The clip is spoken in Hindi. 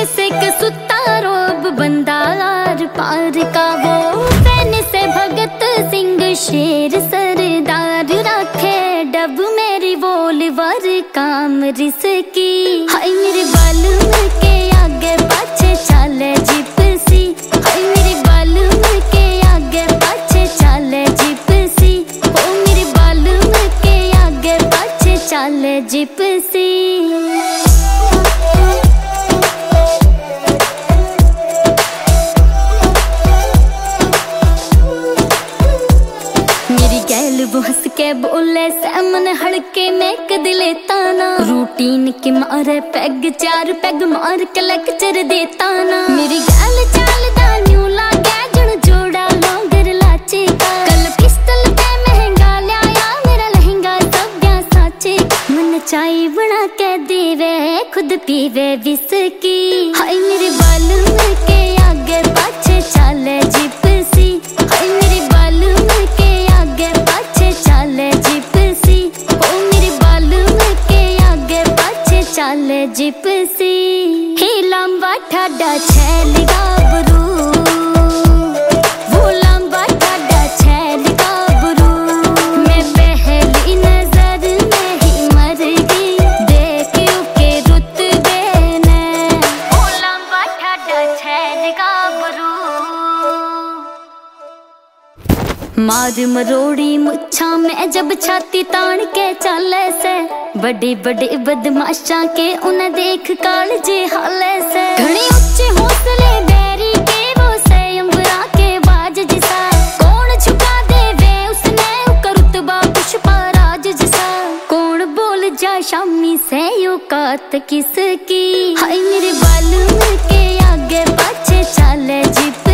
से कसुता रोब बंदा लार पार का वो फैन से भगत सिंह शेर सरदार रखे डब मेरी वोलवर काम रिसकी हाय मेरे बालूम के आगे पाछे चले जिप्सी हाय मेरे बालूम के आगे पाछे चले जिप्सी ओ मेरे बालूम के आगे पाछे चले जिप्सी। वो हंस के बोले सैमन हड़के में कदिले ताना रूटीन के मारे पैग चार पैग मार के लेक्चर देता ना मेरी गल चाल दा न्यू लागे जण जोड़ा लोंगर लाचे का कल पिस्टल पे महंगा लाया मेरा लहंगा सब्या साचे मन चाय बना के देवे खुद पीवे विस्की हाय मेरे बालूम के आगे पाछे चले जिप्सी हाय मेरे बालूम के आगे पाछे चले जिप्सी ओ मेरे बालूम के आगे पाछे चले जिप्सी हे लंबा ठाडा छैल गाबरू वो लंबा ठाडा छैल गाबरू मैं पहली नजर में ही मर गई देख के रुतबे ने वो लंबा ठाडा छैल गाबरू मार मरोड़ी मुच्छा में जब छाती तान के चले से बड़े बड़े बदमाशा के उन्हें देख काल जे हाले से घने ऊंचे हौसले बैरी के वो से अंबरा के बाज जिसा कौन झुका दे वे उसने उकर रुतबा पुष्पा राज जिसा कौन बोल जा शामी से औकात किसकी हाय मेरे बालूम के आगे पाछे चले जिप